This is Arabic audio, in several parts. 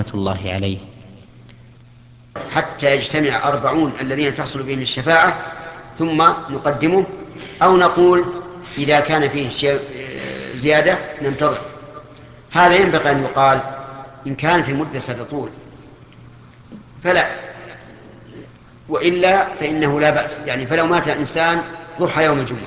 الله عليه. حتى يجتمع 40 الذين تحصل بهم الشفاعة ثم نقدمه، أو نقول إذا كان فيه زيادة ننتظر. هذا ينبغي أن يقال إن كانت المدة ستطول فلا، وإلا فإنه لا بأس. يعني فلو مات إنسان ضحى يوم الجمعة،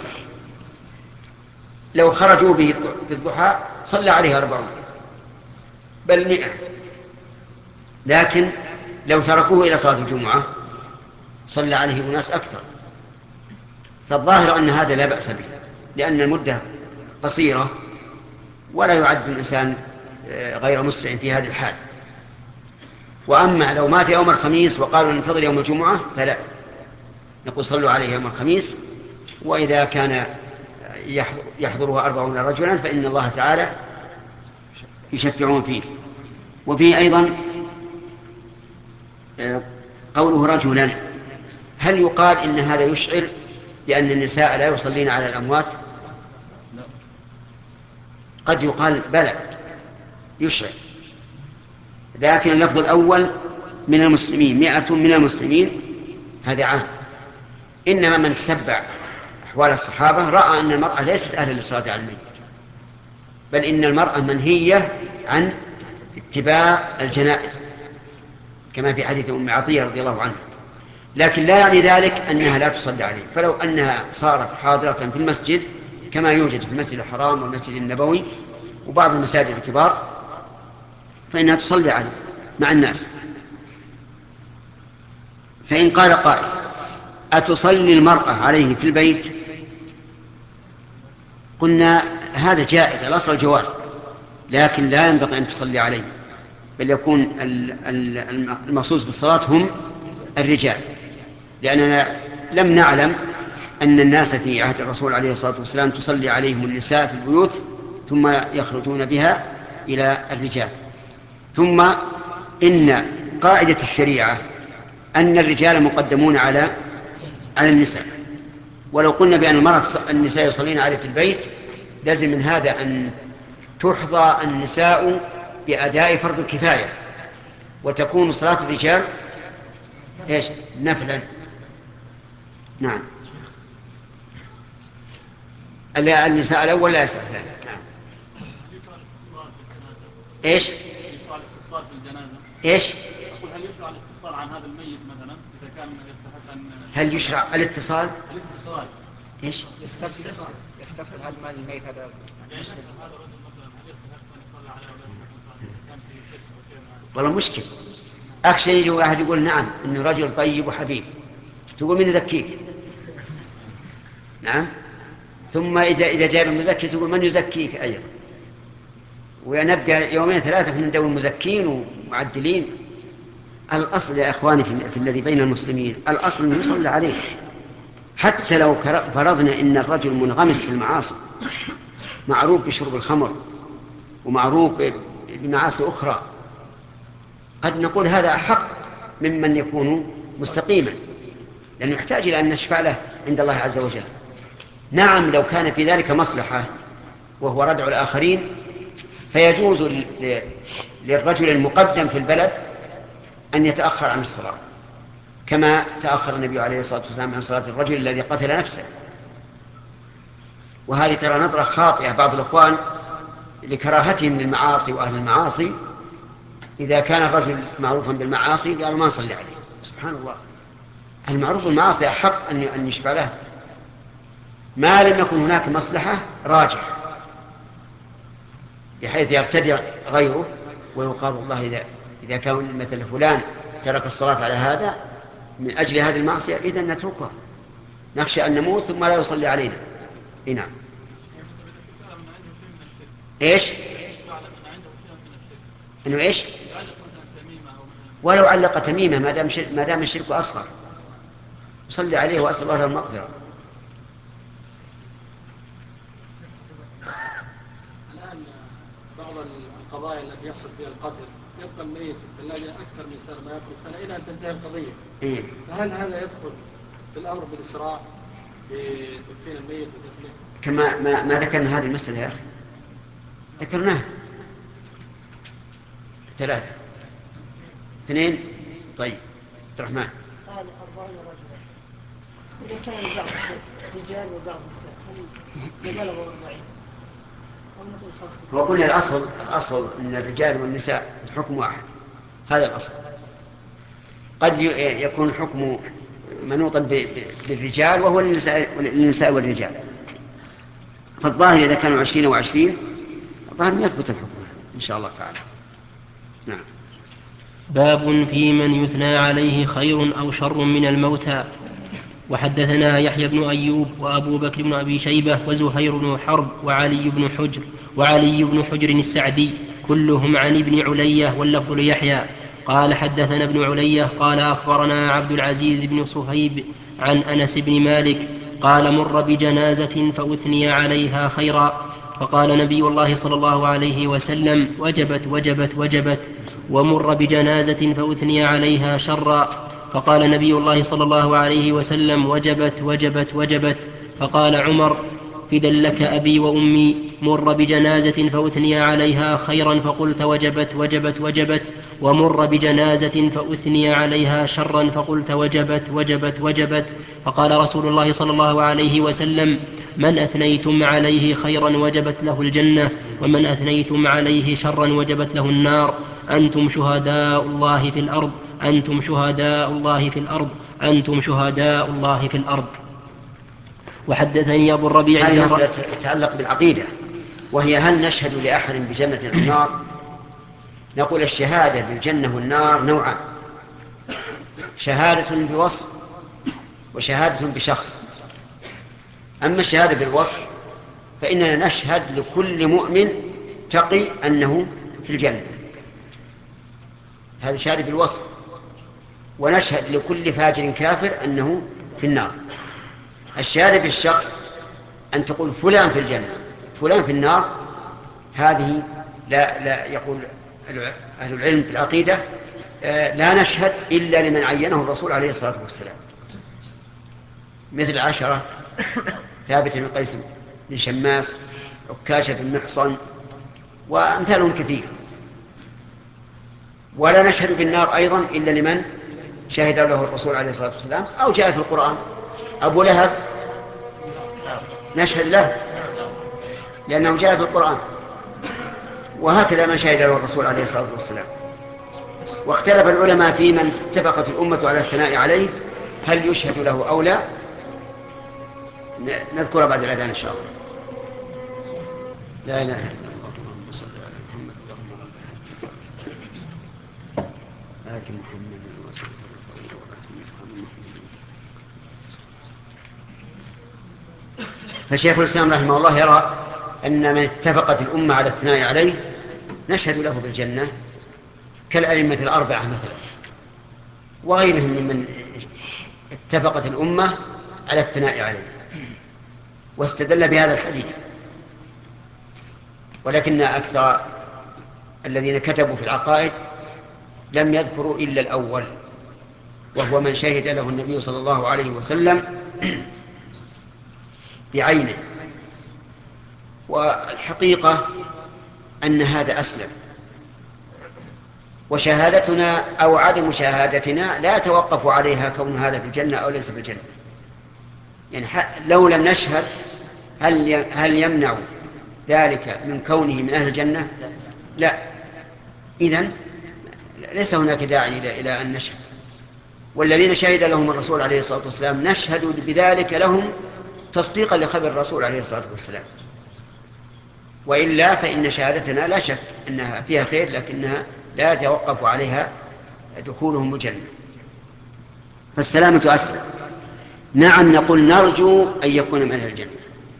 لو خرجوا به في الضحى صلى عليه 40 بل 100، لكن لو تركوه إلى صلاة الجمعة صلى عليه أناس أكثر. فالظاهر أن هذا لا بأس به، لأن المدة قصيرة ولا يعد الإنسان غير مسرع في هذه الحال. وأما لو مات يوم الخميس وقالوا ننتظر يوم الجمعة فلا، نقول صلوا عليه يوم الخميس، وإذا كان يحضره 40 رجلا فإن الله تعالى يشفعون فيه. وفيه أيضا قوله رجلا، هل يقال إن هذا يشعر بأن النساء لا يصلين على الأموات؟ قد يقال بلى يشعر، لكن اللفظ الأول من المسلمين 100 من المسلمين هذا عام. إنما من تتبع أحوال الصحابة رأى أن المرأة ليست أهلا للصلاة على الميت، بل إن المرأة منهية عن اتباع الجنائز كما في حديث أم عطية رضي الله عنها، لكن لا يعني ذلك أنها لا تصلي عليه. فلو أنها صارت حاضرة في المسجد كما يوجد في المسجد الحرام والمسجد النبوي وبعض المساجد الكبار فإنها تصلي عليه مع الناس. فإن قال قائل أتصلي المرأة عليه في البيت؟ قلنا هذا جائز، الأصل الجواز، لكن لا ينبغي أن تصلي عليه، بل يكون المخصوص بالصلاة هم الرجال، لأننا لم نعلم أن الناس في عهد الرسول عليه الصلاة والسلام تصلي عليهم النساء في البيوت ثم يخرجون بها إلى الرجال. ثم إن قاعدة الشريعة أن الرجال مقدمون على النساء، ولو قلنا بأن النساء يصلين عليه في البيت لازم من هذا أن تحظى النساء بأداء فرض الكفاية، وتكون صلاة الرجال إيش؟ نفلا. نعم، النساء الأول لا يسأل ثاني. نعم. إيش؟ إيش؟ أقول هل يشرع الاتصال عن هذا الميت مثلا إذا كان يستحق أن هل يشرع الاتصال؟ الاتصال إيش؟ يستفسر هل مال الميت هذا مسلم؟ هذا الرجل مثلا هل يستحق أن يصلى على أولاده كان في شرك أو شيء؟ والله مشكل. أخشى يجي واحد يقول نعم إنه رجل طيب وحبيب، تقول من يزكيك؟ نعم. ثم إذا جاب المزكي تقول من يزكيك أيضا، ونبقى يومين ثلاثة من دون مزكين ومعدلين. الأصل يا إخواني في الذي بين المسلمين الأصل أنه يصلى عليه، حتى لو فرضنا إن الرجل منغمس في المعاصي، معروف بشرب الخمر ومعروف بمعاصي أخرى، قد نقول هذا أحق ممن يكون مستقيما، لأنه يحتاج إلى أن نشفع له عند الله عز وجل. نعم، لو كان في ذلك مصلحة وهو ردع الآخرين فيجوز للرجل المقدم في البلد أن يتأخر عن الصلاة، كما تأخر النبي عليه الصلاة والسلام عن صلاة الرجل الذي قتل نفسه. وهذه ترى نظرة خاطئة بعض الأخوان لكراهتهم للمعاصي وأهل المعاصي، إذا كان الرجل معروفا بالمعاصي قالوا ما نصلي عليه. سبحان الله، المعروف بالمعاصي أحق أن يشفع له ما لم يكن هناك مصلحة راجحة بحيث يرتدع غيره ويقال والله إذا كان مثل فلان ترك الصلاة على هذا من أجل هذه المعصية إذن نتركها، نخشى أن نموت ثم لا يصلي علينا. نعم. إيش؟ إنه إيش؟ ولو علق تميمة ما دام الشرك أصغر يصلي عليه وأسأل الله له المغفرة. الآن بعض القضايا التي يحصل فيها القتل يبقى الميت في الثلاجة أكثر من سنة، ما يبقى سنة إلى أن تنتهي القضية. إيه؟ فهل هذا يدخل في الأمر بالإسراع بتدفين الميت وتدفينه؟ كما ما ذكرنا هذه المسألة يا أخي، ذكرناها 3. 2. طيب عبد الرحمن. قال 40 رجلا. إذا كان البعض رجال وبعض نساء هل بلغوا 40 أو نقول خاصة؟ هو قلنا الأصل أن الرجال والنساء الحكم واحد، هذا الأصل. قد يكون الحكم منوطا بالرجال وهو للنساء والرجال، فالظاهر إذا كانوا 20 و20 الظاهر يثبت الحكم إن شاء الله تعالى. نعم. باب في من يثنى عليه خير أو شر من الموتى. وحدثنا يحيى بن أيوب وأبو بكر بن أبي شيبة وزهير بن حرب وعلي بن حجر السعدي كلهم عن ابن علية واللفظ ليحيى قال حدثنا ابن علية قال أخبرنا عبد العزيز بن صهيب عن أنس بن مالك قال مر بجنازة فأثني عليها خيرا فقال نبي الله صلى الله عليه وسلم وجبت وجبت وجبت. ومر بجنازة فأثني عليها شرا فقال نبي الله صلى الله عليه وسلم وجبت وجبت وجبت. فقال عمر فدا لك أبي وأمي مر بجنازة فأثني عليها خيرا فقلت وجبت وجبت وجبت ومر بجنازة فأثني عليها شرا فقلت وجبت وجبت وجبت. فقال رسول الله صلى الله عليه وسلم من أثنيتم عليه خيرا وجبت له الجنة ومن أثنيتم عليه شرا وجبت له النار أنتم شهداء الله في الأرض أنتم شهداء الله في الأرض أنتم شهداء الله في الأرض. وحدثني أبو الربيع هذه مسألة تتعلق بالعقيدة، وهي هل نشهد لأحد بجنة أو نار؟ نقول الشهادة بالجنة والنار نوعان: شهادة بوصف وشهادة بشخص. أما الشهادة بالوصف فإننا نشهد لكل مؤمن تقي أنه في الجنة، هذا شهادة بالوصف، ونشهد لكل فاجر كافر أنه في النار. الشهادة بالشخص أن تقول فلان في الجنة فلان في النار، هذه لا يقول أهل العلم في العقيدة لا نشهد إلا لمن عينه الرسول عليه الصلاة والسلام، مثل 10 ثابت بن قيس بن شماس، عكاشة بن محصن، وأمثالهم كثير. ولا نشهد بالنار أيضا إلا لمن شهد له الرسول عليه الصلاة والسلام أو جاء في القرآن. أبو لهب نشهد له لأنه جاء في القرآن، وهكذا من شهد له الرسول عليه الصلاة والسلام. واختلف العلماء في من اتفقت الأمة على الثناء عليه هل يشهد له أو لا، نذكر بعد الأذان إن شاء الله. لا إله إلا الله اللهم صل على محمد اللهم آت محمد وسلم. فشيخ الإسلام رحمه الله يرى أن من اتفقت الأمة على الثناء عليه نشهد له بالجنة كالأئمة الأربعة مثلا، وغيرهم ممن اتفقت الأمة على الثناء عليه، واستدل بهذا الحديث. ولكن أكثر الذين كتبوا في العقائد لم يذكروا إلا الأول، وهو من شهد له النبي صلى الله عليه وسلم بعينه. والحقيقة أن هذا أسلم، وشهادتنا أو عدم شهادتنا لا يتوقف عليها كون هذا في الجنة أو ليس في الجنة. يعني لو لم نشهد هل يمنع ذلك من كونه من أهل الجنة؟ لا. إذن ليس هناك داعي إلى أن نشهد. والذين شهد لهم الرسول عليه الصلاة والسلام نشهد بذلك لهم تصديقا لخبر الرسول عليه الصلاة والسلام، وإلا فإن شهادتنا لا شك أنها فيها خير، لكنها لا يتوقف عليها دخولهم الجنة، فالسلامة أسلم. نعم، نقول نرجو أن يكون من أهل الجنة،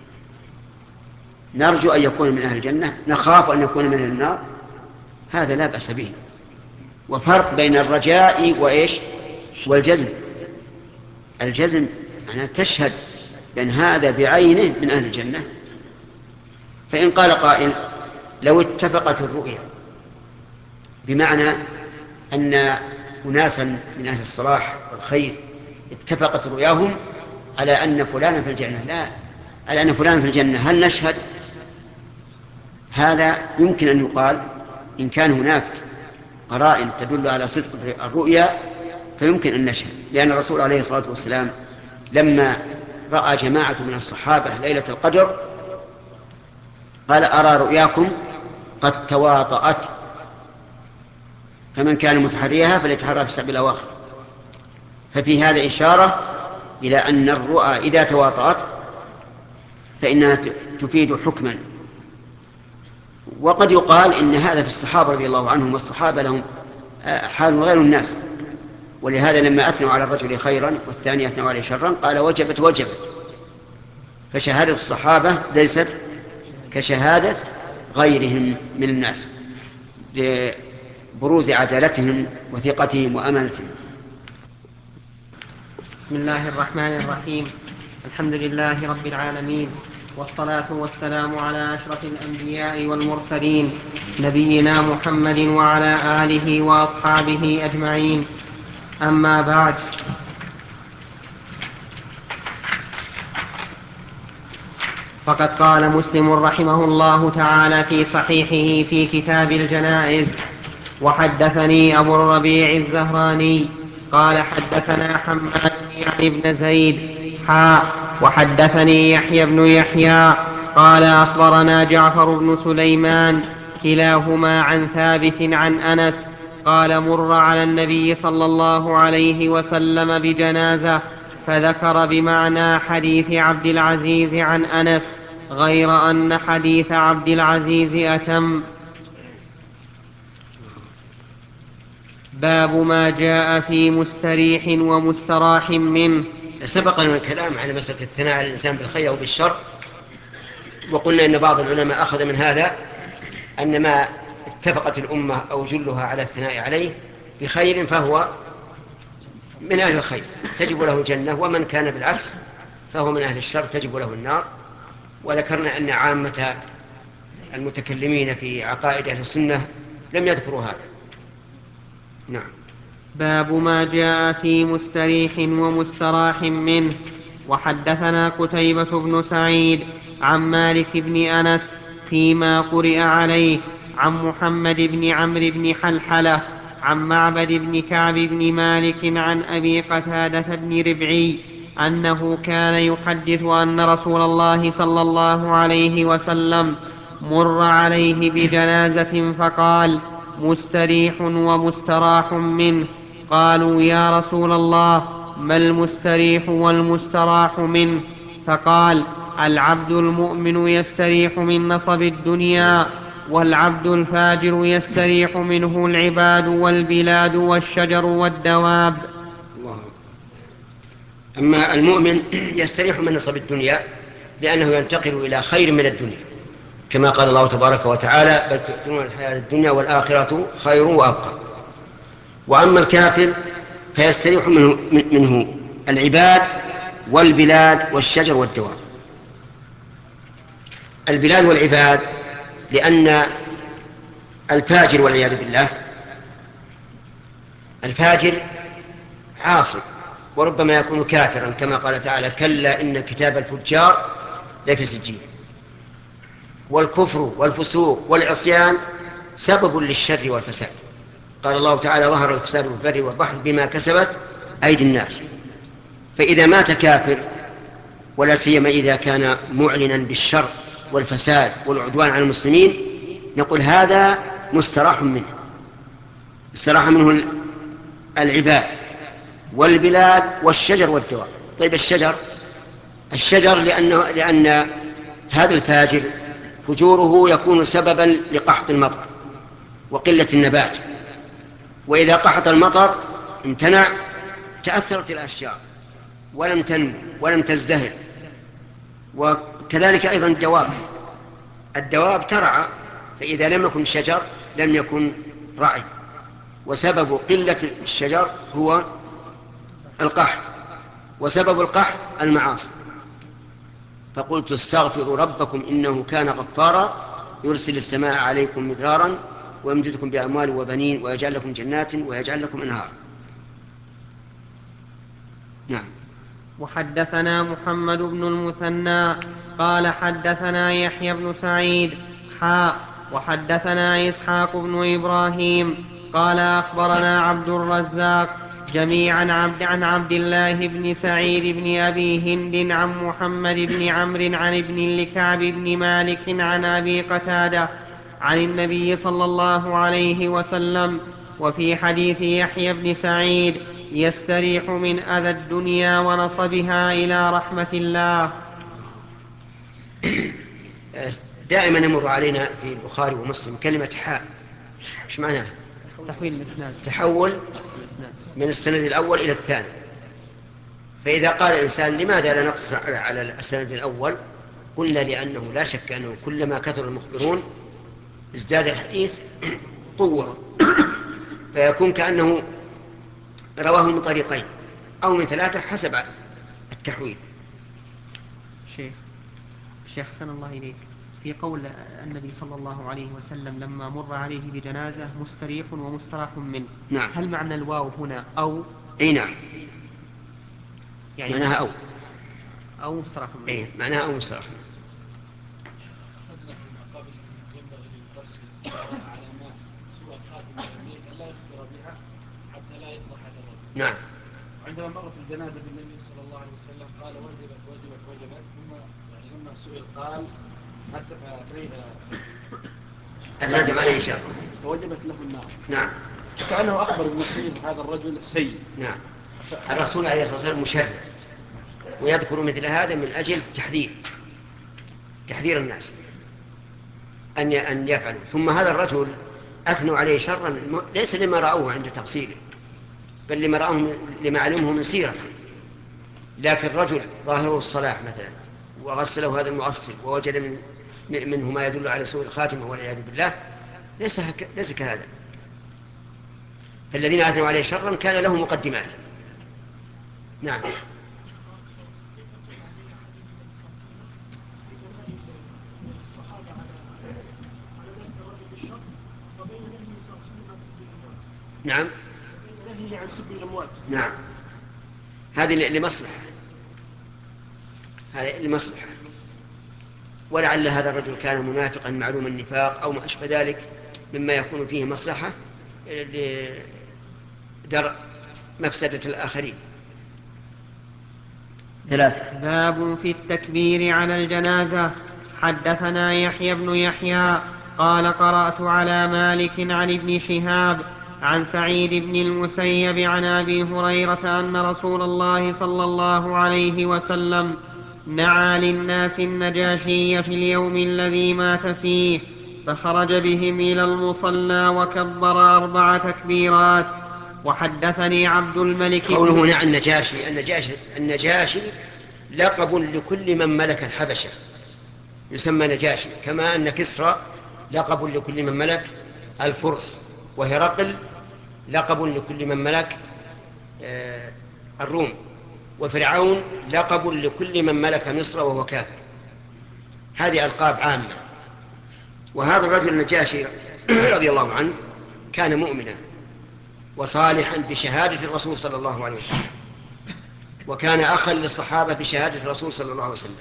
نرجو أن يكون من أهل الجنة، نخاف أن يكون من النار، هذا لا بأس به. وفرق بين الرجاء وإيش والجزم. الجزم أنا تشهد بأن هذا بعينه من أهل الجنة. فإن قال قائل لو اتفقت الرؤيا، بمعنى أن أناسا من أهل الصلاح والخير اتفقت رؤياهم على أن فلانا في الجنة، لا، على أن فلانا في الجنة، هل نشهد؟ هذا يمكن أن يقال إن كان هناك قرائن تدل على صدق الرؤيا فيمكن أن نشهد، لأن الرسول عليه الصلاة والسلام لما رأى جماعة من الصحابة ليلة القدر قال: أرى رؤياكم قد تواطأت، فمن كان متحريها فليتحرى في 7 الأواخر. ففي هذا إشارة إلى أن الرؤى إذا تواطأت فإنها تفيد حكما. وقد يقال إن هذا في الصحابة رضي الله عنهم، والصحابة لهم حال غير الناس، ولهذا لما أثنوا على الرجل خيرا والثاني أثنوا عليه شرا قال: وجبت. فشهادة الصحابة ليست كشهادة غيرهم من الناس لبروز عدالتهم وثقتهم وأمانتهم. بسم الله الرحمن الرحيم. الحمد لله رب العالمين، والصلاة والسلام على أشرف الأنبياء والمرسلين، نبينا محمد وعلى آله وأصحابه أجمعين. أما بعد، فقد قال مسلم رحمه الله تعالى في صحيحه في كتاب الجنائز: وحدثني أبو الربيع الزهراني قال حدثنا حماد يعني بن زيد وحدثني يحيى بن يحيى قال أخبرنا جعفر بن سليمان كلاهما عن ثابت عن أنس قال: مر على النبي صلى الله عليه وسلم بجنازة، فذكر بمعنى حديث عبد العزيز عن أنس، غير أن حديث عبد العزيز أتم. باب ما جاء في مستريح ومستراح منه. سبق لنا الكلام على مسألة الثناء على الإنسان بالخير أو بالشر، وقلنا إن بعض العلماء أخذ من هذا أن ما اتفقت الأمة أو جلها على الثناء عليه بخير فهو من أهل الخير تجب له الجنة، ومن كان بالعكس فهو من أهل الشر تجب له النار. وذكرنا أن عامة المتكلمين في عقائد أهل السنة لم يذكروا هذا. نعم. باب ما جاء في مستريح ومستراح منه. وحدثنا قتيبة بن سعيد عن مالك بن أنس فيما قرئ عليه عن محمد بن عمرو بن حلحلة عن معبد بن كعب بن مالك عن أبي قتادة بن ربعي أنه كان يحدث أن رسول الله صلى الله عليه وسلم مر عليه بجنازة فقال: مستريح ومستراح منه. قالوا: يا رسول الله، ما المستريح والمستراح منه؟ فقال: العبد المؤمن يستريح من نصب الدنيا، والعبد الفاجر يستريح منه العباد والبلاد والشجر والدواب. الله. أما المؤمن يستريح من نصب الدنيا لأنه ينتقل إلى خير من الدنيا، كما قال الله تبارك وتعالى: بل تؤثرون الحياة الدنيا والآخرة خير وأبقى. وأما الكافر فيستريح منه العباد والبلاد والشجر والدواب. البلاد والعباد لأن الفاجر والعياذ بالله، الفاجر عاصي وربما يكون كافرا، كما قال تعالى: كلا إن كتاب الفجار لفي سجين. والكفر والفسوق والعصيان سبب للشر والفساد. قال الله تعالى: ظهر الفساد في البر والبحر بما كسبت أيدي الناس. فإذا مات كافر، ولا سيما إذا كان معلنا بالشر والفساد والعدوان على المسلمين، نقول هذا مستراح منه. استراح منه العباد والبلاد والشجر والدواب. طيب الشجر لأن هذا الفاجر فجوره يكون سببا لقحط المطر وقلة النبات، وإذا قحط المطر امتنع تأثرت الأشجار ولم تنمو ولم تزدهر. وكذلك أيضا الدواب ترعى، فإذا لم يكن شجر لم يكن رعي، وسبب قلة الشجر هو القحط، وسبب القحط المعاصي. فقلت: استغفروا ربكم إنه كان غفارا يرسل السماء عليكم مدرارا ويمددكم بأموال وبنين ويجعل لكم جنات ويجعل لكم أنهار. نعم. وحدثنا محمد بن المثنى قال حدثنا يحيى بن سعيد وحدثنا إسحاق بن إبراهيم قال أخبرنا عبد الرزاق جميعا عن عبد الله بن سعيد بن أبي هند عن محمد بن عمرو عن ابن لكعب بن مالك عن أبي قتادة عن النبي صلى الله عليه وسلم. وفي حديث يحيى بن سعيد يستريح من أذى الدنيا ونصبها إلى رحمة الله. دائما يمر علينا في البخاري ومسلم كلمة حاء، ايش معناها؟ تحويل الإسناد، تحول من السند الأول إلى الثاني. فإذا قال الإنسان لماذا لا نقتصر على السند الأول، قلنا لأنه لا شك أنه كلما كثر المخبرون ازداد الحديث قوة، فيكون كأنه رواه من طريقين أو من ثلاثة حسب التحويل. شيخ سن الله إليك، في قول النبي صلى الله عليه وسلم لما مر عليه بجنازة مستريح ومستراح منه، نعم. هل معنى الواو هنا أو؟ أي نعم، يعني معناها أو مستراح منه. أي معناها أو مستراح منه. نعم. عندما مرت الجنازة بالنبي صلى الله عليه وسلم قال وجبت وجبت وجبت، ثم يعني لما سئل قال النجم عليه شر فوجبت له النار. نعم. كأنه أخبر بمصير هذا الرجل السيء. نعم. الرسول عليه الصلاة والسلام مشرع، ويذكر مثل هذا من أجل تحذير الناس أن يفعلوا. ثم هذا الرجل أثنوا عليه شرا ليس لما رأوه عند تفصيله، بل لما علمه من سيرته. لكن رجل ظاهره الصلاح مثلا وغسله هذا المغسل ووجد منه ما يدل على سوء الخاتمة والعياذ بالله، ليس كهذا. فالذين أثنوا عليه شرا كان له مقدمات. نعم. نعم. عن سب الأموات. نعم، هذه لمصلحة، هذه لمصلحة. ولعل هذا الرجل كان منافقا معلوم النفاق أو ما أشبه ذلك مما يكون فيه مصلحة لدرء مفسدة الآخرين. 3. باب في التكبير على الجنازة. حدثنا يحيى بن يحيى قال قرأت على مالك عن ابن شهاب عن سعيد بن المسيب عن أبي هريرة أن رسول الله صلى الله عليه وسلم نعى للناس النجاشي في اليوم الذي مات فيه، فخرج بهم إلى المصلى وكبر 4 تكبيرات. وحدثني عبد الملك قوله نعى النجاشي لقب لكل من ملك الحبشة، يسمى نجاشي، كما أن كسرى لقب لكل من ملك الفرس، وهرقل لقب لكل من ملك الروم، وفرعون لقب لكل من ملك مصر وهو كافر. هذه ألقاب عامة. وهذا الرجل النجاشي رضي الله عنه كان مؤمنا وصالحا بشهادة الرسول صلى الله عليه وسلم، وكان أخا للصحابة بشهادة الرسول صلى الله عليه وسلم.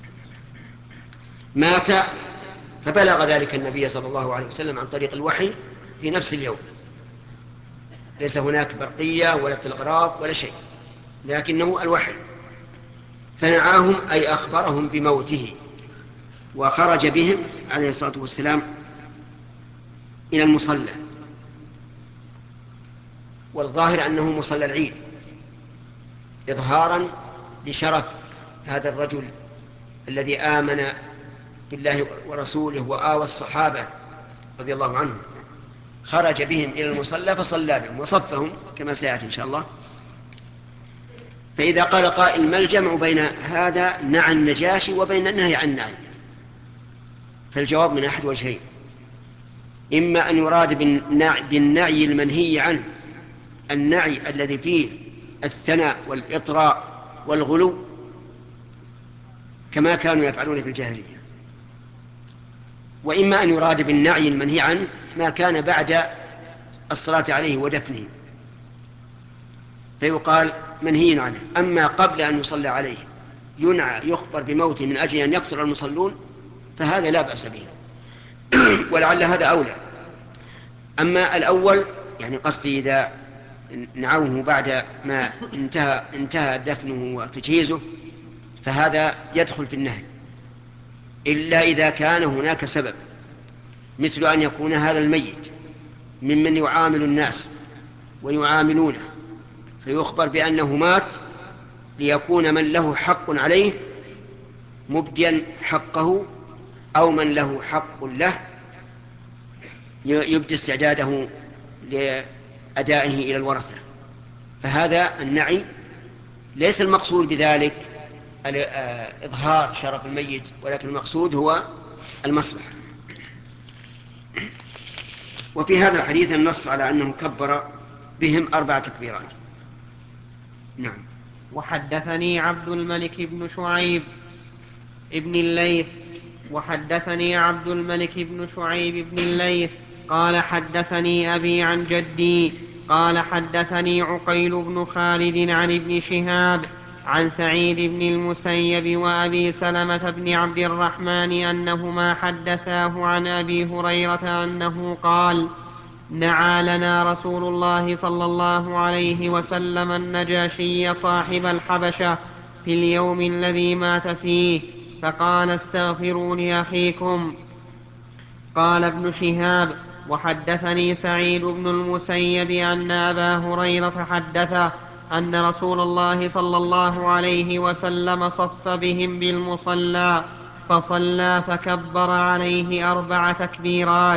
مات فبلغ ذلك النبي صلى الله عليه وسلم عن طريق الوحي في نفس اليوم، ليس هناك برقية ولا تلغراف ولا شيء، لكنه الوحي. فنعاهم أي أخبرهم بموته، وخرج بهم عليه الصلاة والسلام إلى المصلى، والظاهر أنه مصلى العيد، إظهارا لشرف هذا الرجل الذي آمن بالله ورسوله وآوى الصحابة رضي الله عنهم. خرج بهم إلى المصلى فصلى بهم وصفهم كما سيأتي إن شاء الله. فإذا قال قائل ما الجمع بين هذا نعى النجاشي وبين النهي عن النعي؟ فالجواب من أحد وجهين: إما أن يراد بالنعي المنهي عنه النعي الذي فيه الثناء والإطراء والغلو كما كانوا يفعلون في الجاهلية، وإما أن يراد بالنعي المنهي عنه ما كان بعد الصلاة عليه ودفنه، فيقال منهي عنه. أما قبل أن يصلى عليه ينعى يخبر بموته من أجل أن يكثر المصلون فهذا لا بأس به ولعل هذا أولى. أما الأول يعني قصدي إذا نعوه بعد ما انتهى دفنه وتجهيزه فهذا يدخل في النهي، إلا إذا كان هناك سبب، مثل أن يكون هذا الميت ممن يعامل الناس ويعاملونه فيخبر بأنه مات ليكون من له حق عليه مبديا حقه، أو من له حق له يبدي استعداده لأدائه إلى الورثة. فهذا النعي ليس المقصود بذلك إظهار شرف الميت، ولكن المقصود هو المصلحة. وفي هذا الحديث النص على أنه كبر بهم 4 تكبيرات. نعم. وحدثني عبد الملك بن شعيب ابن الليث وحدثني عبد الملك بن شعيب بن الليث قال حدثني أبي عن جدي قال حدثني عقيل بن خالد عن ابن شهاب عن سعيد بن المسيب وأبي سلمة بن عبد الرحمن أنهما حدثاه عن أبي هريرة أنه قال: نعى لنا رسول الله صلى الله عليه وسلم النجاشي صاحب الحبشة في اليوم الذي مات فيه، فقال: استغفروا لأخيكم. قال ابن شهاب: وحدثني سعيد بن المسيب أن أبا هريرة حدثه أن رسول الله صلى الله عليه وسلم صف بهم بالمصلى فصلى فكبر عليه 4 تكبيرات.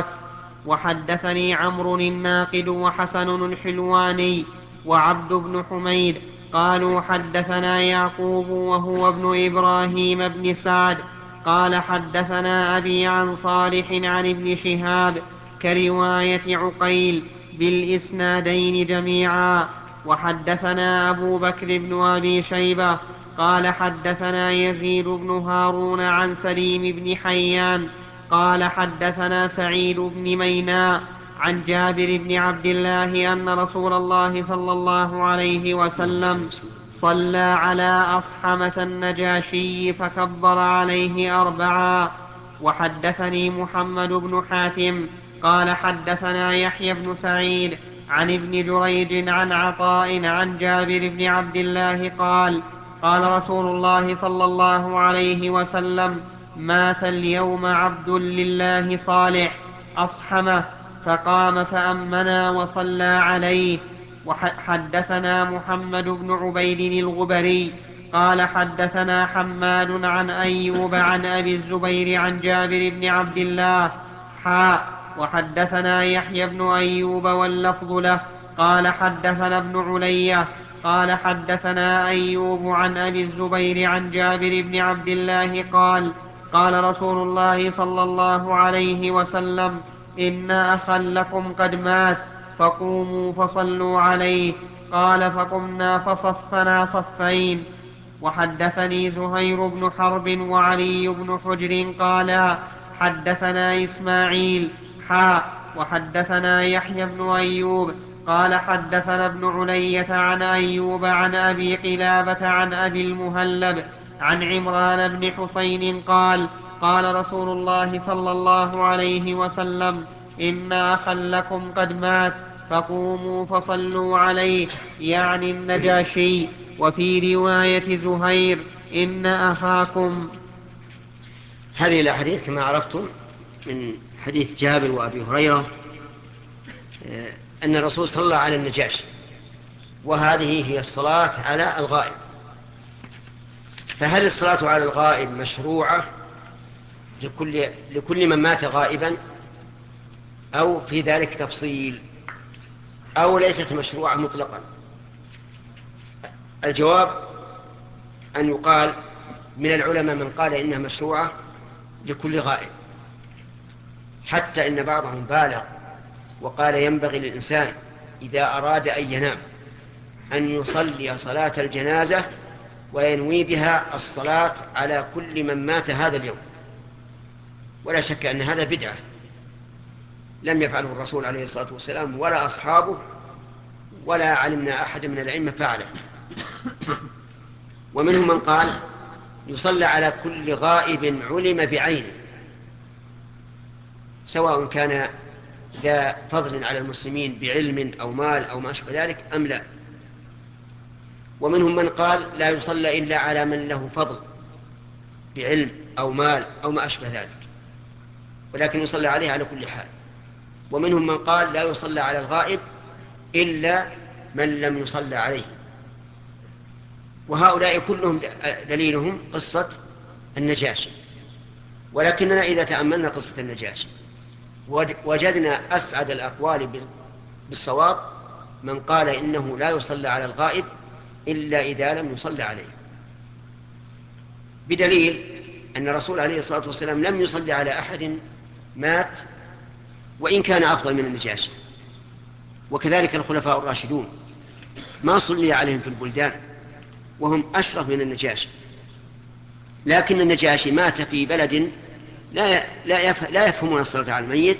وحدثني عمرو الناقد وحسن الحلواني وعبد بن حميد قالوا حدثنا يعقوب وهو ابن إبراهيم بن سعد قال حدثنا أبي عن صالح عن ابن شهاب كرواية عقيل بالإسنادين جميعا. وحدثنا أبو بكر بن أبي شيبة قال حدثنا يزيد بن هارون عن سليم بن حيان قال حدثنا سعيد بن ميناء عن جابر بن عبد الله أن رسول الله صلى الله عليه وسلم صلى على أصحمة النجاشي فكبر عليه 4. وحدثني محمد بن حاتم قال حدثنا يحيى بن سعيد عن ابن جريج عن عطاء عن جابر بن عبد الله قال: قال رسول الله صلى الله عليه وسلم: مات اليوم عبد لله صالح أصحمه، فقام فأمنا وصلى عليه. وحدثنا محمد بن عبيد الغبري قال حدثنا حماد عن أيوب عن أبي الزبير عن جابر بن عبد الله وحدثنا يحيى بن أيوب واللفظ له قال حدثنا ابن علية قال حدثنا أيوب عن أبي الزبير عن جابر بن عبد الله قال: قال رسول الله صلى الله عليه وسلم: إن أخا لكم قد مات فقوموا فصلوا عليه. قال: فقمنا فصفنا صفين. وحدثني زهير بن حرب وعلي بن حجر قالا حدثنا إسماعيل وحدثنا يحيى بن أيوب قال حدثنا ابن علية عن أيوب عن أبي قلابة عن أبي المهلب عن عمران بن حسين قال: قال رسول الله صلى الله عليه وسلم: إن أخا لكم قد مات فقوموا فصلوا عليه، يعني النجاشي. وفي رواية زهير: إن أخاكم. هذه الأحاديث كما عرفتم من حديث جابر وأبي هريرة أن الرسول صلى على النجاشي، وهذه هي الصلاة على الغائب. فهل الصلاة على الغائب مشروعة لكل من مات غائبا، أو في ذلك تفصيل، أو ليست مشروعة مطلقا؟ الجواب أن يقال من العلماء من قال إنها مشروعة لكل غائب، حتى إن بعضهم بالغ وقال ينبغي للإنسان إذا أراد أن ينام أن يصلي صلاة الجنازة وينوي بها الصلاة على كل من مات هذا اليوم. ولا شك أن هذا بدعة لم يفعله الرسول عليه الصلاة والسلام ولا أصحابه، ولا علمنا أحد من الأئمة فعله. ومنهم من قال يصلى على كل غائب علم بعينه، سواء كان ذا فضل على المسلمين بعلم أو مال أو ما أشبه ذلك أم لا. ومنهم من قال لا يصلى إلا على من له فضل بعلم أو مال أو ما أشبه ذلك، ولكن يصلى عليه على كل حال. ومنهم من قال لا يصلى على الغائب إلا من لم يصلى عليه. وهؤلاء كلهم دليلهم قصة النجاشي. ولكننا إذا تأملنا قصة النجاشي وجدنا أسعد الأقوال بالصواب من قال إنه لا يصلى على الغائب إلا إذا لم يصلى عليه، بدليل أن الرسول عليه الصلاة والسلام لم يصلي على أحد مات وإن كان أفضل من النجاشي، وكذلك الخلفاء الراشدون ما صلي عليهم في البلدان وهم أشرف من النجاشي، لكن النجاشي مات في بلد لا يفهمون الصلاة على الميت،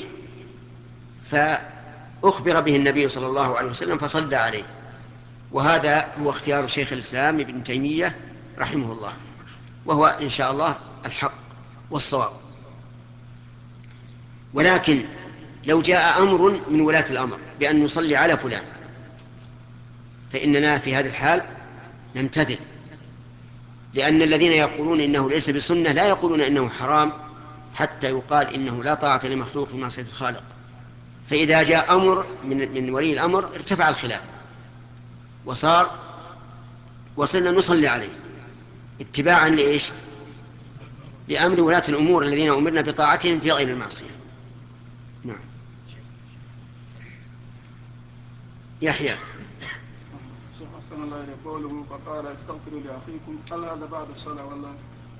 فأخبر به النبي صلى الله عليه وسلم فصلى عليه. وهذا هو اختيار شيخ الإسلام ابن تيمية رحمه الله، وهو إن شاء الله الحق والصواب. ولكن لو جاء أمر من ولاة الأمر بأن نصلي على فلان فإننا في هذه الحال نمتثل، لأن الذين يقولون إنه ليس بسنة لا يقولون إنه حرام حتى يقال إنه لا طاعة لمخلوق في معصية الخالق. فإذا جاء أمر من ولي الأمر ارتفع الخلاف وصلنا نصلي عليه اتباعا لإيش؟ لأمر ولاة الأمور الذين أمرنا بطاعتهم في غير المعصية. نعم. يحيى أحسن الله إليك. قوله فقال استغفروا لأخيكم، هل هذا بعد الصلاة ولا؟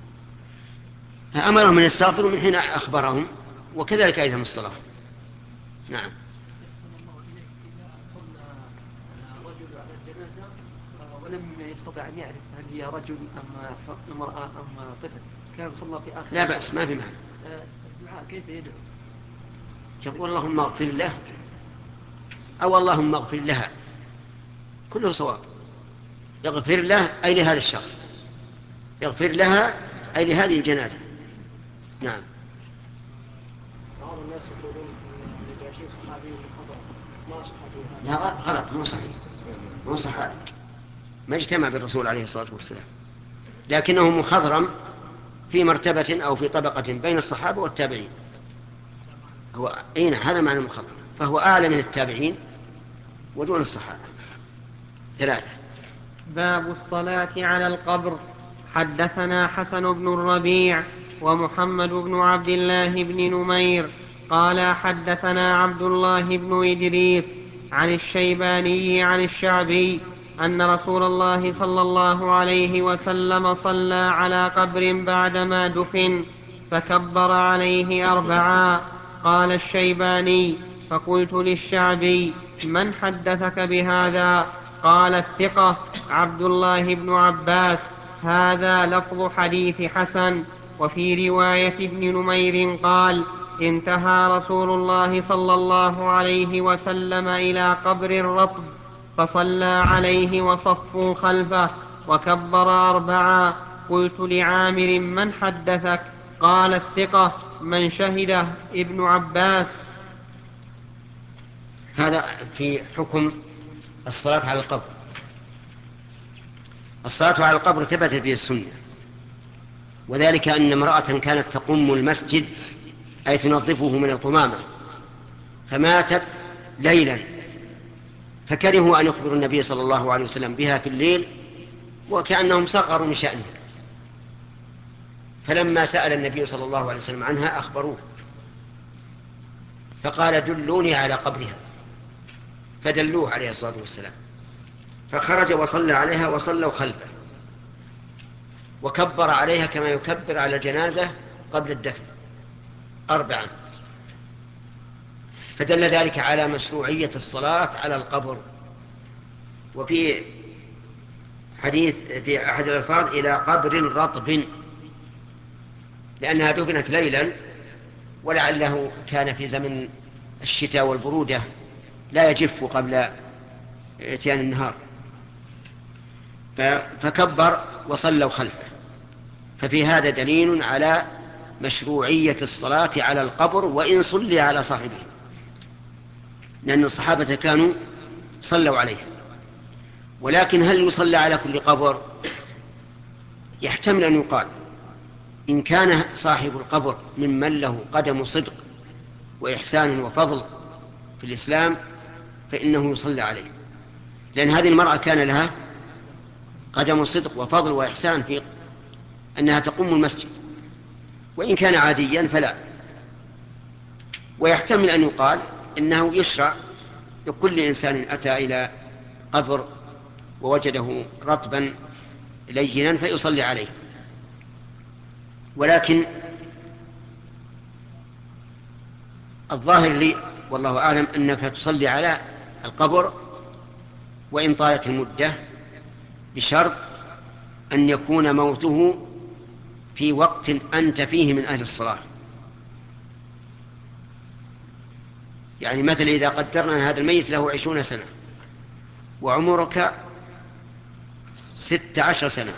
أمرهم من يستغفروا من حين أخبرهم، وكذلك أيضا الصلاة. نعم. ولم يستطع أن يعرف هل هي رجل أم امرأة أم طفل، كان صلى في آخر لا بأس، ما في معنى. الدعاء كيف يدعو؟ يقول اللهم اغفر له أو اللهم اغفر لها، كله صواب. يغفر له أي لهذا الشخص، يغفر لها أي لهذه الجنازة. نعم. بعض الناس يقولون أن النجاشي صحابي خطأ، ما صحابي. لا غلط، مو صحيح، مو صحابي، ما اجتمع بالرسول عليه الصلاة والسلام، لكنه مخضرم في مرتبة أو في طبقة بين الصحابة والتابعين. هو أين هذا معنى المخضرم، فهو أعلى من التابعين ودون الصحابة. 3. باب الصلاة على القبر. حدثنا حسن بن الربيع ومحمد بن عبد الله بن نمير قال حدثنا عبد الله بن إدريس عن الشيباني عن الشعبي أن رسول الله صلى الله عليه وسلم صلى على قبر بعدما دفن فكبر عليه 4. قال الشيباني فقلت للشعبي من حدثك بهذا؟ قال الثقة عبد الله بن عباس. هذا لفظ حديث حسن. وفي رواية ابن نمير قال انتهى رسول الله صلى الله عليه وسلم إلى قبر رطب فصلى عليه وصفوا خلفه وكبر 4. قلت لعامر من حدثك؟ قال الثقة من شهده ابن عباس. هذا في حكم الصلاة على القبر. الصلاة على القبر ثبتت به السنة، وذلك أن امرأة كانت تقم المسجد أي تنظفه من القمامة فماتت ليلا، فكرهوا أن يخبروا النبي صلى الله عليه وسلم بها في الليل وكأنهم صغروا من شأنه، فلما سأل النبي صلى الله عليه وسلم عنها أخبروه فقال دلوني على قبرها، فدلوه عليه الصلاة والسلام، فخرج وصلى عليها وصلوا خلفه وكبر عليها كما يكبر على الجنازة قبل الدفن 4. فدل ذلك على مشروعية الصلاة على القبر. وفي حديث في أحد الألفاظ إلى قبر رطب، لأنها دفنت ليلا ولعله كان في زمن الشتاء والبرودة لا يجف قبل اتيان النهار، فكبر وصلوا خلفه. ففي هذا دليل على مشروعية الصلاة على القبر وإن صلي على صاحبه. لأن الصحابة كانوا صلوا عليها. ولكن هل يصلى على كل قبر؟ يحتمل أن يقال إن كان صاحب القبر ممن له قدم صدق وإحسان وفضل في الإسلام فإنه يصلى عليه، لأن هذه المرأة كان لها قدم صدق وفضل وإحسان في أنها تقوم المسجد، وإن كان عاديا فلا. ويحتمل أن يقال إنه يشرع لكل إنسان أتى إلى قبر ووجده رطبا لينا فيصلي عليه. ولكن الظاهر لي والله أعلم أنك تصلي على القبر وإن طالت المدة، بشرط أن يكون موته في وقت أنت فيه من أهل الصلاة. يعني مثلا إذا قدرنا أن هذا الميت له 20 سنة وعمرك 16 سنة،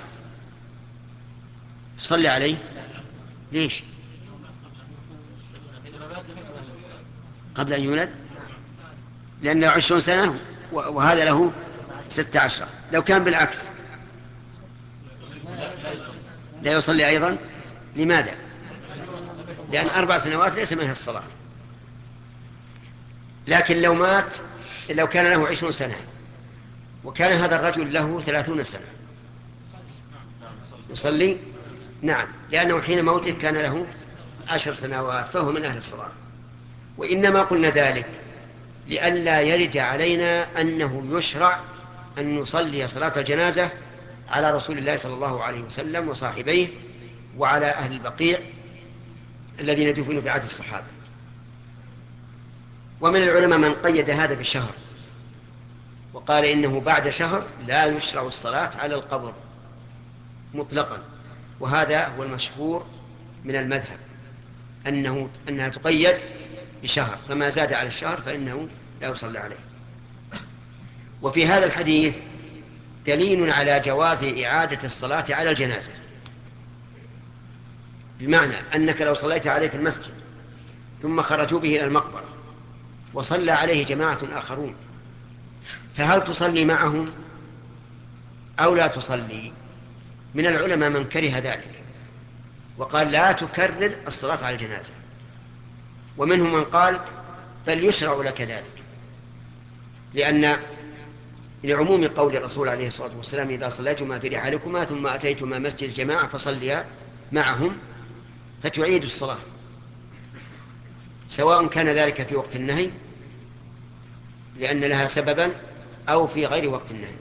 تصلي عليه؟ ليش؟ قبل أن يولد؟ لأنه 20 سنة وهذا له 16. لو كان بالعكس لا يصلي أيضا. لماذا؟ لأن 4 سنوات ليس منها الصلاة. لكن لو كان له 20 سنة وكان هذا الرجل له 30 سنة يصلي؟ نعم، لأنه حين موته كان له 10 سنوات فهو من أهل الصلاة. وإنما قلنا ذلك لئلا يرد علينا أنه يشرع أن نصلي صلاة الجنازة على رسول الله صلى الله عليه وسلم وصاحبيه وعلى أهل البقيع الذين دفنوا في عهد الصحابة. ومن العلماء من قيد هذا بشهر وقال إنه بعد شهر لا يشرع الصلاة على القبر مطلقا، وهذا هو المشهور من المذهب أنها تقيد بشهر، فما زاد على الشهر فإنه لا يصلى عليه. وفي هذا الحديث دليل على جواز إعادة الصلاة على الجنازة، بمعنى أنك لو صليت عليه في المسجد ثم خرجوا به إلى المقبرة وصلى عليه جماعة آخرون، فهل تصلي معهم أو لا تصلي؟ من العلماء من كره ذلك وقال لا تكرر الصلاة على الجنازة، ومنهم من قال بل يشرع لك ذلك، لأن لعموم قول الرسول عليه الصلاة والسلام إذا صليتما في رحالكما ثم أتيتما مسجد الجماعة فصليا معهم فتعيد الصلاة، سواء كان ذلك في وقت النهي لأن لها سببا أو في غير وقت النهي.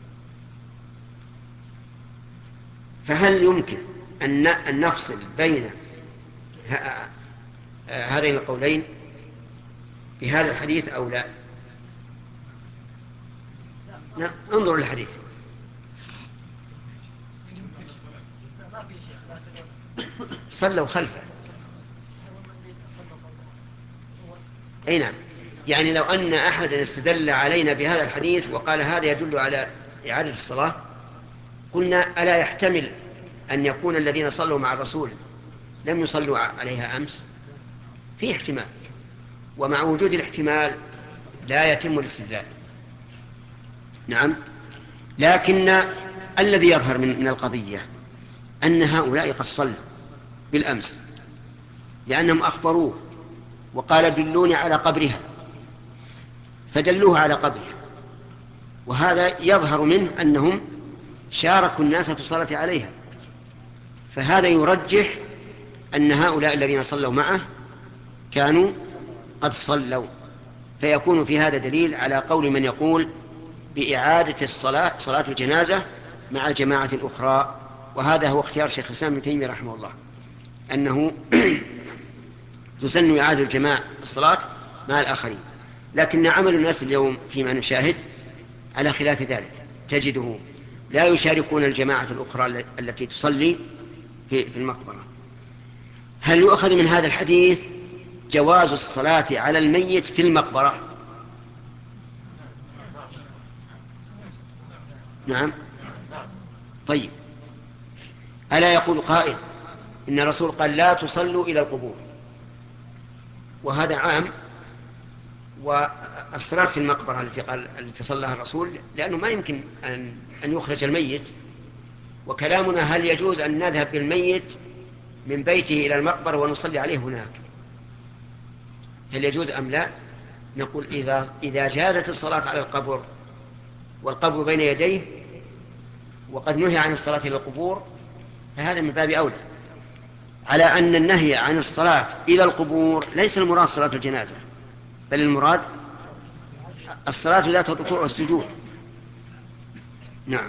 فهل يمكن أن نفصل بين هذين القولين بهذا الحديث أو لا؟ انظروا للحديث. صلوا خلفه. أي نعم، يعني لو أن أحدا استدل علينا بهذا الحديث وقال هذا يدل على إعادة الصلاة، قلنا ألا يحتمل أن يكون الذين صلوا مع الرسول لم يصلوا عليها أمس؟ في احتمال، ومع وجود الاحتمال لا يتم الاستدلال. نعم، لكن الذي يظهر من القضية أن هؤلاء قد صلوا بالأمس لأنهم أخبروه وقال دلوني على قبرها فدلوه على قبرها، وهذا يظهر منه أنهم شاركوا الناس في الصلاة عليها، فهذا يرجح أن هؤلاء الذين صلوا معه كانوا قد صلوا، فيكون في هذا دليل على قول من يقول بإعادة الصلاة صلاة الجنازة مع الجماعة الأخرى. وهذا هو اختيار شيخ الإسلام ابن تيمية رحمه الله، أنه تسن إعادة الجماعة الصلاة مع الآخرين. لكن عمل الناس اليوم فيما نشاهد على خلاف ذلك، تجده لا يشاركون الجماعة الأخرى التي تصلي في المقبرة. هل يؤخذ من هذا الحديث جواز الصلاة على الميت في المقبرة؟ نعم. طيب، ألا يقول قائل إن الرسول قال لا تصلوا إلى القبور، وهذا عام الصلاة في المقبرة التي صلىها الرسول، لأنه ما يمكن أن يخرج الميت. وكلامنا هل يجوز أن نذهب بالميت من بيته إلى المقبرة ونصلي عليه هناك، هل يجوز أم لا؟ نقول إذا جازت الصلاة على القبر والقبر بين يديه وقد نهي عن الصلاة إلى القبور فهذا من باب أولى، على أن النهي عن الصلاة إلى القبور ليس المراد صلاة الجنازة، بل المراد الصلاة ذات الركوع والسجود. نعم.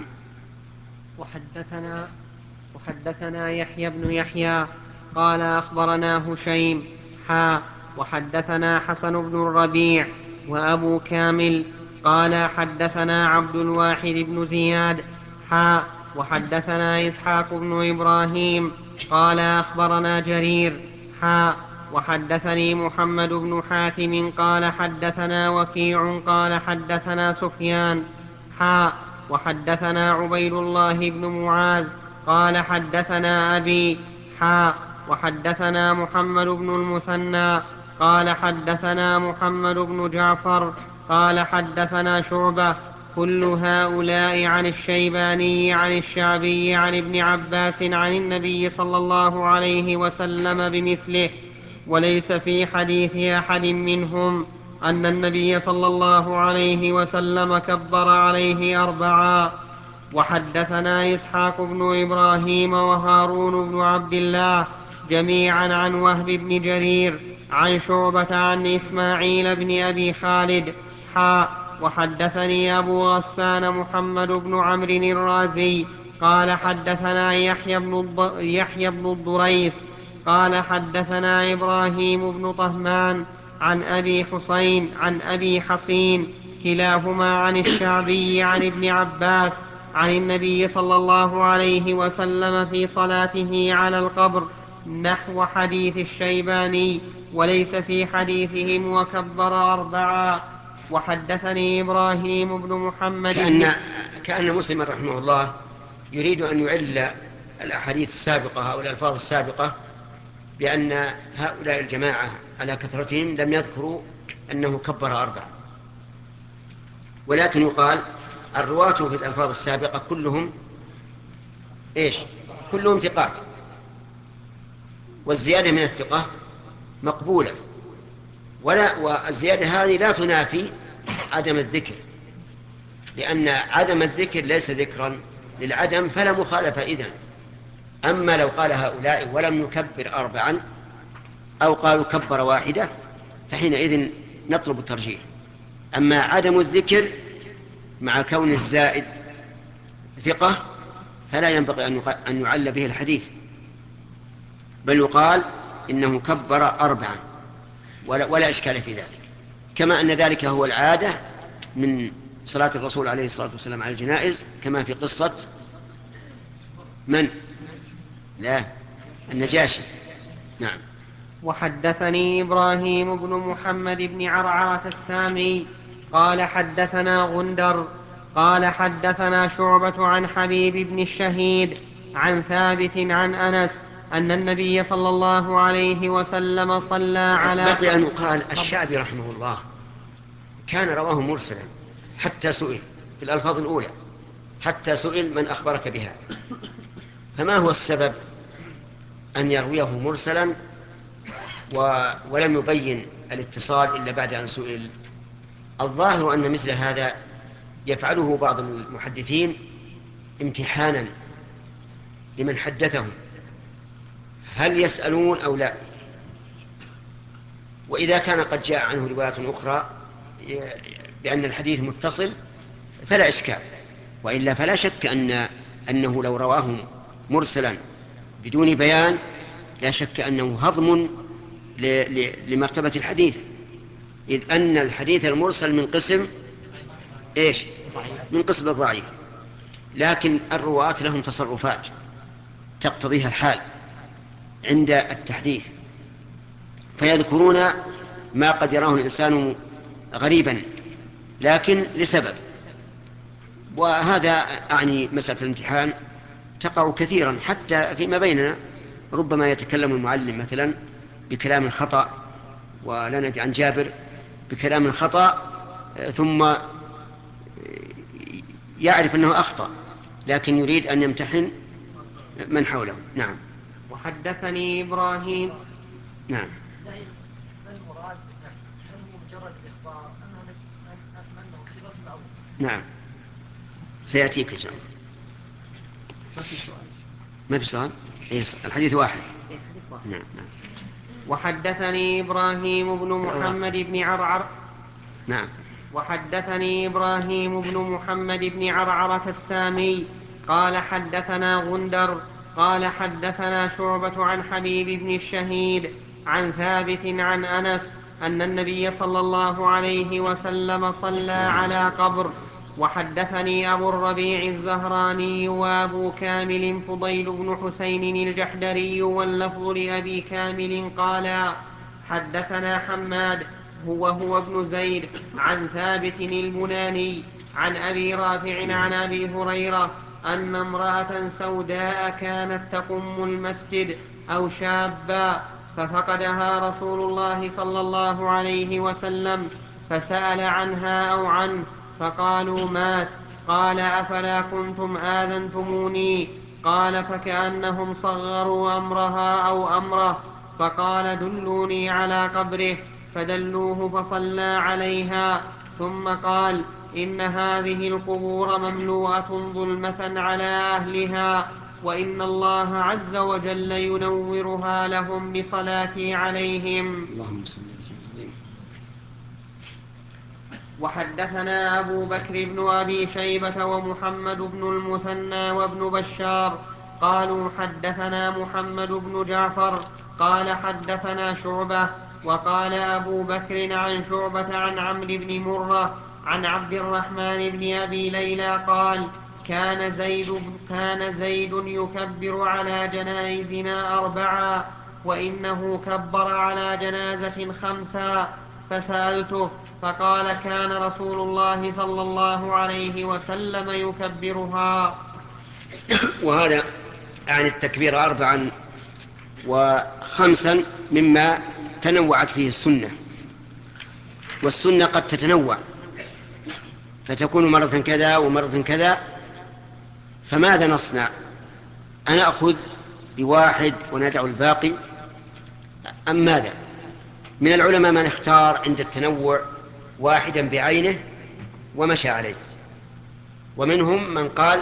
وحدثنا يحيى بن يحيى قال أخبرنا هشيم وحدثنا حسن بن الربيع وأبو كامل قال حدثنا عبد الواحد بن زياد وحدثنا إسحاق بن إبراهيم قال أخبرنا جرير وحدثني محمد بن حاتم قال حدثنا وكيع قال حدثنا سفيان وحدثنا عبيد الله بن معاذ قال حدثنا أبي وحدثنا محمد بن المثنى قال حدثنا محمد بن جعفر قال حدثنا شعبة كل هؤلاء عن الشيباني عن الشعبي عن ابن عباس عن النبي صلى الله عليه وسلم بمثله، وليس في حديث أحد منهم أن النبي صلى الله عليه وسلم كبر عليه 4. وحدثنا إسحاق بن إبراهيم وهارون بن عبد الله جميعا عن وهب بن جرير عن شعبة عن إسماعيل بن أبي خالد وحدثني أبو غسان محمد بن عمرو الرازي قال حدثنا يحيى بن الضريس قال حدثنا إبراهيم بن طهمان عن أبي حسين عن أبي حصين كلاهما عن الشعبي عن ابن عباس عن النبي صلى الله عليه وسلم في صلاته على القبر نحو حديث الشيباني، وليس في حديثهم وكبر 4. وحدثني إبراهيم بن محمد كأن مسلم رحمه الله يريد أن يعل الأحاديث السابقة أو الألفاظ السابقة بأن هؤلاء الجماعة على كثرتهم لم يذكروا أنه كبر 4، ولكن يقال الرواة في الألفاظ السابقة كلهم كلهم ثقات، والزيادة من الثقة مقبولة، والزيادة هذه لا تنافي عدم الذكر، لأن عدم الذكر ليس ذكرا للعدم فلا مخالفة إذن. أما لو قال هؤلاء ولم يكبر 4 أو قالوا كبر 1 فحينئذ نطلب الترجيح. أما عدم الذكر مع كون الزائد ثقة فلا ينبغي أن يعل به الحديث، بل يقال إنه كبر 4 ولا إشكال في ذلك، كما أن ذلك هو العادة من صلاة الرسول عليه الصلاة والسلام على الجنائز، كما في قصة النجاشي. نعم. وحدثني إبراهيم بن محمد بن عرعرة السامي قال حدثنا غندر قال حدثنا شعبة عن حبيب بن الشهيد عن ثابت عن أنس أن النبي صلى الله عليه وسلم صلى على بقي أن يقال الشعبي رحمه الله كان رواه مرسلا حتى سئل في الألفاظ الأولى، حتى سئل من أخبرك بها، فما هو السبب أن يرويه مرسلا ولم يبين الاتصال إلا بعد أن سئل؟ الظاهر أن مثل هذا يفعله بعض المحدثين امتحانا لمن حدثهم، هل يسألون أو لا؟ وإذا كان قد جاء عنه روايات أخرى بأن الحديث متصل فلا إشكال، وإلا فلا شك أنه لو رواه مرسلا بدون بيان لا شك أنه هضم لمرتبة الحديث، إذ أن الحديث المرسل من قسم من قسم الضعيف، لكن الرواة لهم تصرفات تقتضيها الحال عند التحديث، فيذكرون ما قد يراه الإنسان غريبا لكن لسبب. وهذا أعني مسألة الامتحان تقع كثيرا حتى فيما بيننا، ربما يتكلم المعلم مثلا بكلام خطأ، ولا ندري عن جابر بكلام خطأ ثم يعرف أنه أخطأ لكن يريد أن يمتحن من حوله. نعم. وحدثني إبراهيم. نعم. المراد هل هو مجرد الإخبار أنه صيغة المعروف؟ نعم سيأتيك إن شاء الله. ما في سؤال. الحديث واحد. نعم. وحدثني إبراهيم بن محمد بن عرعر. نعم. وحدثني إبراهيم بن محمد بن عرعرة السامي قال حدثنا غندر قال حدثنا شعبة عن حبيب بن الشهيد عن ثابت عن أنس أن النبي صلى الله عليه وسلم صلى على قبر. وحدثني أبو الربيع الزهراني وأبو كامل فضيل بن حسين الجحدري واللفظ لأبي كامل قال حدثنا حماد هو ابن زيد عن ثابت البناني عن أبي رافع عن أبي هريرة أن امرأة سوداء كانت تقم المسجد أو شابا ففقدها رسول الله صلى الله عليه وسلم فسأل عنها أو عنه فقالوا مات. قال أفلا كنتم آذنتموني؟ قال فكأنهم صغروا أمرها أو أمره فقال دلوني على قبره فدلوه فصلى عليها ثم قال إن هذه القبور مملوءة ظلمة على أهلها وإن الله عز وجل ينورها لهم بصلاتي عليهم. اللهم صل وسلم. وحدثنا أبو بكر بن أبي شيبة ومحمد بن المثنى وابن بشار قالوا حدثنا محمد بن جعفر قال حدثنا شعبة. وقال أبو بكر عن شعبة عن عمرو بن مرة عن عبد الرحمن بن أبي ليلى قال كان زيد يكبر على جنائزنا 4 وإنه كبر على جنازة 5 فسألته فقال كان رسول الله صلى الله عليه وسلم يكبرها. وهذا عن التكبير 4 و5 مما تنوعت فيه السنة، والسنة قد تتنوع فتكون مرة كذا ومرة كذا، فماذا نصنع؟ أنا أخذ بواحد وندع الباقي أم ماذا؟ من العلماء من اختار عند التنوع واحدا بعينه ومشى عليه، ومنهم من قال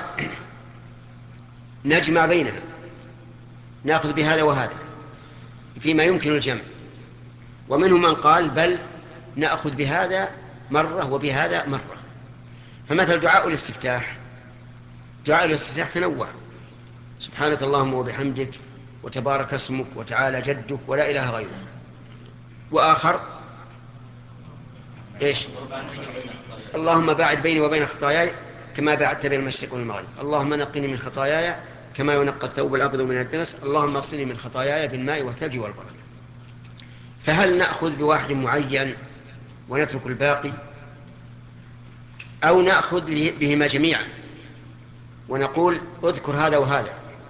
نجمع بينها، نأخذ بهذا وهذا فيما يمكن الجمع، ومنهم من قال بل نأخذ بهذا مرة وبهذا مرة. فمثل دعاء الاستفتاح تنوع، سبحانك اللهم وبحمدك وتبارك اسمك وتعالى جدك ولا إله غيرك. وآخر إيش؟ اللهم باعد بيني وبين خطاياي كما باعدت بين المشرق والمغرب، اللهم نقني من خطاياي كما ينقى الثوب الأبيض من الدنس، اللهم اغسلني من خطاياي بالماء والثلج والبرد. فهل نأخذ بواحد معين ونترك الباقي، أو نأخذ بهما جميعا ونقول اذكر هذا وهذا،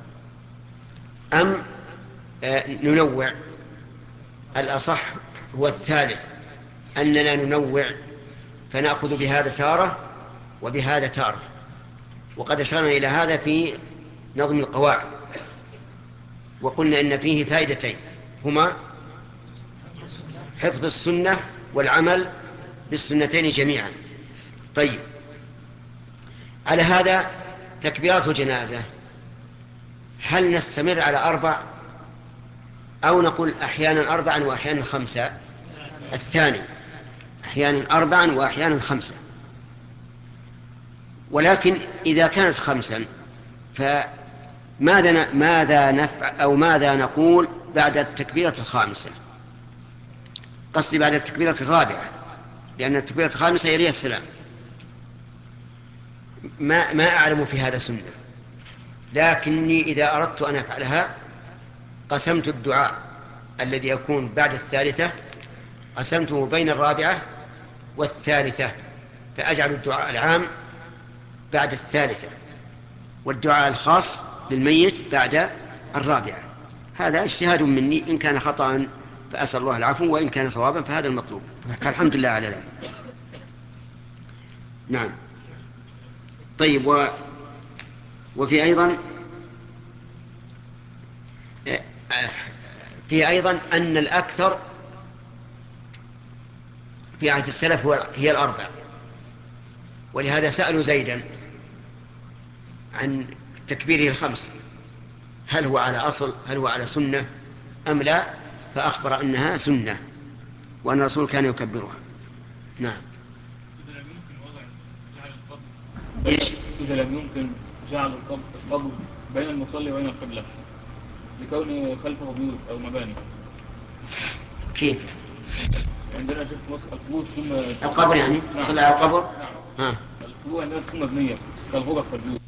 أم ننوع؟ الأصح هو الثالث، أننا ننوع فنأخذ بهذا تارة وبهذا تارة. وقد أشرنا إلى هذا في نظم القواعد وقلنا إن فيه فائدتين، هما حفظ السنة والعمل بالسنتين جميعا. طيب، على هذا تكبيرات الجنازة هل نستمر على 4 أو نقول أحيانا 4 وأحيانا 5؟ الثاني، أحيانا 4 وأحيانا 5. ولكن إذا كانت 5 فماذا نفعل أو ماذا نقول بعد التكبيرة 5؟ قصدي بعد التكبيرة 4، لأن التكبيرة 5 يليها السلام. ما أعلم في هذا سنة، لكني إذا أردت أن أفعلها قسمت الدعاء الذي يكون بعد 3 قسمته بين 4 و3، فأجعل الدعاء العام بعد 3 والدعاء الخاص للميت بعد 4. هذا اجتهاد مني، إن كان خطأ فأسأل الله العفو، وإن كان صوابا فهذا المطلوب، فالحمد لله على ذلك. نعم. طيب، وفي أيضا في أيضا أن الأكثر في عهد السلف هي الأربع، ولهذا سألوا زيدا عن تكبيره الخمس هل هو على أصل، هل هو على سنة أم لا، فأخبر أنها سنة وأن الرسول كان يكبرها. نعم. إذا لم يمكن جعل القبر بين المصلي وبين القبلة لكون خلفه بيوت أو مباني. كيف؟ عندنا شيخ مصر القبور تكون القبر يعني صلى على القبر. نعم. القبور عندنا تكون مبنية كالغرف والبيوت.